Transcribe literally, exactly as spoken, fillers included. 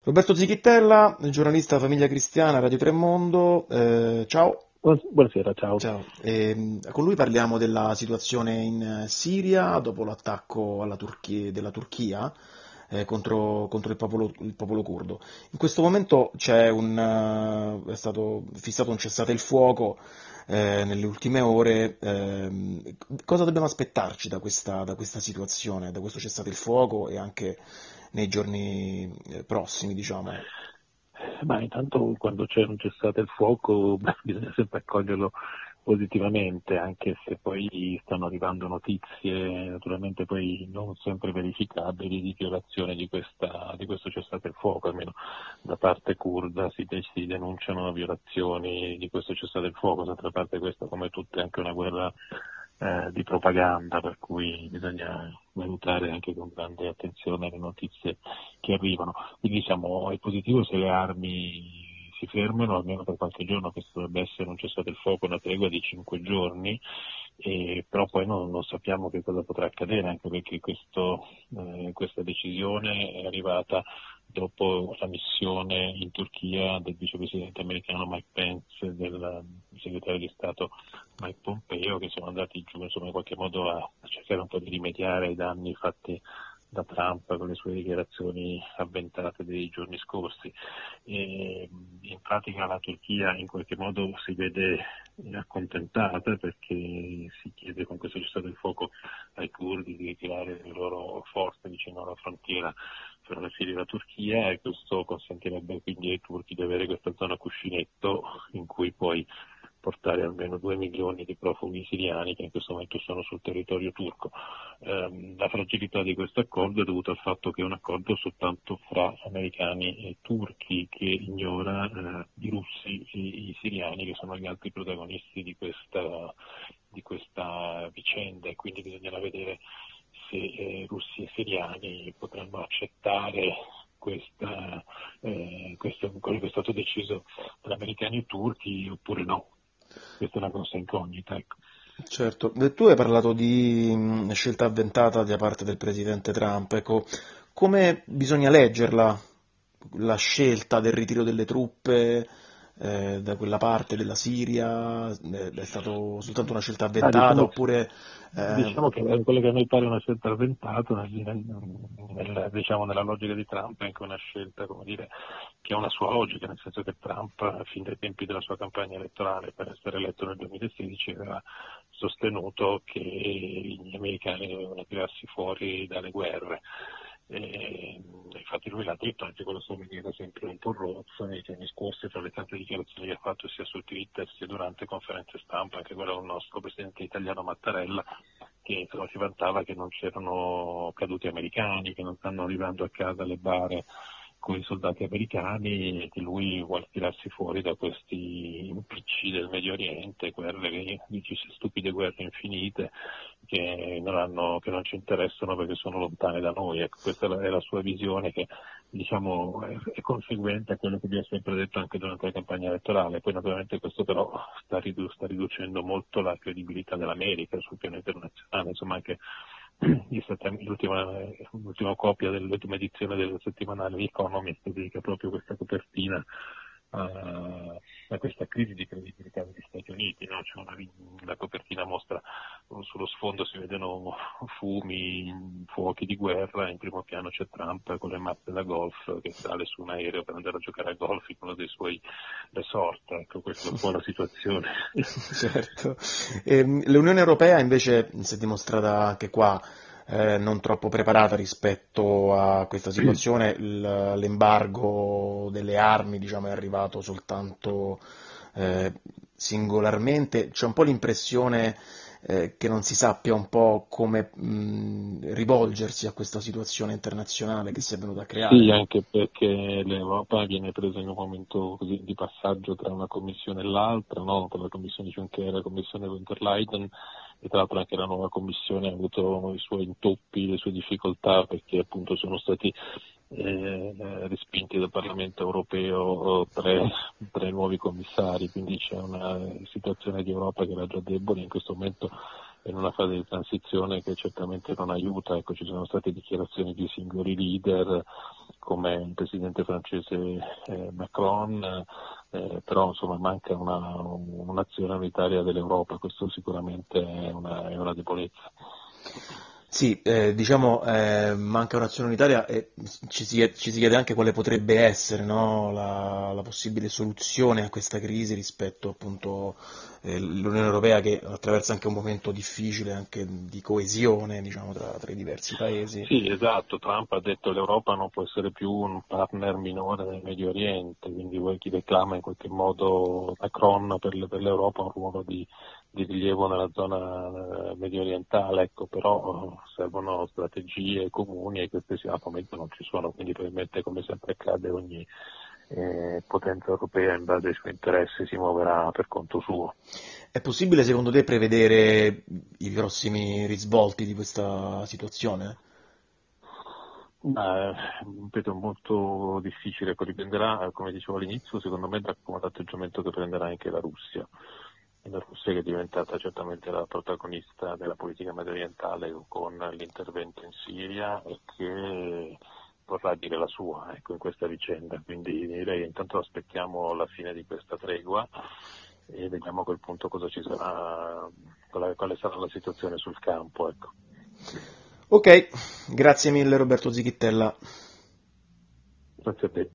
Roberto Zichittella, giornalista Famiglia Cristiana, Radio Tremondo, eh, ciao. Buonasera, ciao. Ciao. Eh, con lui parliamo della situazione in Siria dopo l'attacco alla Turchia, della Turchia eh, contro, contro il popolo, il popolo curdo. In questo momento c'è un, uh, è stato fissato un cessate il fuoco eh, nelle ultime ore. Eh, cosa dobbiamo aspettarci da questa, da questa situazione, da questo cessate il fuoco e anche nei giorni prossimi, diciamo? Ma intanto quando c'è un cessate il fuoco beh, bisogna sempre accoglierlo positivamente, anche se poi stanno arrivando notizie naturalmente poi non sempre verificabili di violazione di, questa, di questo cessate il fuoco, almeno da parte curda si, si denunciano violazioni di questo cessate il fuoco. D'altra parte questa, come tutte, è anche una guerra eh, di propaganda, per cui bisogna valutare anche con grande attenzione le notizie che arrivano. Quindi diciamo è positivo se le armi si fermano almeno per qualche giorno. Questo dovrebbe essere un cessate il fuoco, una tregua di cinque giorni, e, però poi non, non sappiamo che cosa potrà accadere, anche perché questo, eh, questa decisione è arrivata dopo la missione in Turchia del vicepresidente americano Mike Pence e del segretario di Stato Mike Pompeo, che sono andati giù insomma in qualche modo a, a cercare un po' di rimediare ai danni fatti da Trump con le sue dichiarazioni avventate dei giorni scorsi. E in pratica la Turchia in qualche modo si vede accontentata, perché si chiede con questo cessate il fuoco ai curdi di ritirare le loro forze vicino alla frontiera fra la Siria e la Turchia, e questo consentirebbe quindi ai turchi di avere questa zona cuscinetto in cui poi portare almeno due milioni di profughi siriani che in questo momento sono sul territorio turco. Eh, la fragilità di questo accordo è dovuta al fatto che è un accordo soltanto fra americani e turchi, che ignora eh, i russi e i siriani, che sono gli altri protagonisti di questa, di questa vicenda, e quindi bisognerà vedere se eh, russi e siriani potranno accettare questa, eh, questo, quello che è stato deciso tra americani e turchi oppure no. Questa è una grossa incognita, ecco. Certo, tu hai parlato di mh, scelta avventata da parte del presidente Trump, ecco, come bisogna leggerla, la scelta del ritiro delle truppe eh, da quella parte della Siria? Eh, è stato soltanto una scelta Ah, avventata diciamo, oppure... eh, diciamo che quello che a noi pare una scelta avventata, nel, nel, diciamo nella logica di Trump, è anche una scelta, come dire, che ha una sua logica, nel senso che Trump, fin dai tempi della sua campagna elettorale per essere eletto nel duemilasedici, aveva sostenuto che gli americani dovevano tirarsi fuori dalle guerre. E, infatti lui l'ha detto anche con la sua maniera sempre un po' rozza nei giorni scorsi, tra le tante dichiarazioni che ha fatto sia su Twitter sia durante conferenze stampa, anche quella del nostro presidente italiano Mattarella, che però si vantava che non c'erano caduti americani, che non stanno arrivando a casa le bare con i soldati americani, e che lui vuole tirarsi fuori da questi impicci del Medio Oriente, guerre, dici, stupide guerre infinite che non, hanno, che non ci interessano perché sono lontane da noi. Ecco, questa è la, è la sua visione, che diciamo è, è conseguente a quello che vi ho sempre detto anche durante la campagna elettorale. Poi naturalmente questo però sta, ridu- sta riducendo molto la credibilità dell'America sul piano internazionale, insomma anche l'ultima, l'ultima copia dell'ultima edizione del settimanale The Economist dedica proprio questa copertina a, a questa crisi di credibilità degli Stati Uniti, no? C'è una, la copertina mostra, sullo sfondo si vedono fumi, fuochi di guerra, in primo piano c'è Trump con le mappe da golf che sale su un aereo per andare a giocare a golf in uno dei suoi resort. Ecco, questa è un po' la situazione. Certo. E, l'Unione Europea invece si è dimostrata anche qua eh, non troppo preparata rispetto a questa situazione. Il- l'embargo delle armi, diciamo, è arrivato soltanto eh, singolarmente. C'è un po' l'impressione eh, che non si sappia un po' come mh, rivolgersi a questa situazione internazionale che si è venuta a creare. Sì, anche perché l'Europa viene presa in un momento così di passaggio tra una commissione e l'altra, no? Con la commissione Juncker e la commissione von der Leyen, e tra l'altro anche la nuova commissione ha avuto i suoi intoppi, le sue difficoltà, perché appunto sono stati eh, respinti dal Parlamento europeo tre, tre nuovi commissari, quindi c'è una situazione di Europa che era già debole, in questo momento in una fase di transizione che certamente non aiuta. Ecco, ci sono state dichiarazioni di singoli leader come il presidente francese eh, Macron, eh, però insomma manca una, un'azione unitaria dell'Europa, questo sicuramente è una, è una debolezza. Sì, eh, diciamo, eh, manca un'azione unitaria e ci si, ci si chiede anche quale potrebbe essere, no, la, la possibile soluzione a questa crisi rispetto appunto eh, all'Unione Europea che attraversa anche un momento difficile anche di coesione, diciamo, tra, tra i diversi paesi. Sì, esatto, Trump ha detto che l'Europa non può essere più un partner minore nel Medio Oriente, quindi vuoi chi reclama in qualche modo Macron per, per l'Europa un ruolo di, di rilievo nella zona medio orientale, ecco, però servono strategie comuni e queste al momento non ci sono, quindi probabilmente come sempre accade ogni eh, potenza europea in base ai suoi interessi si muoverà per conto suo. È possibile secondo te prevedere i prossimi risvolti di questa situazione? Ma, ripeto, molto difficile, ecco, dipenderà, come dicevo all'inizio, secondo me dall'atteggiamento che prenderà anche la Russia. La Russia che è diventata certamente la protagonista della politica mediorientale con l'intervento in Siria e che vorrà dire la sua, ecco, in questa vicenda. Quindi direi intanto aspettiamo la fine di questa tregua e vediamo a quel punto cosa ci sarà, quale, quale sarà la situazione sul campo, ecco. Ok, grazie mille Roberto Zichittella. Grazie a te.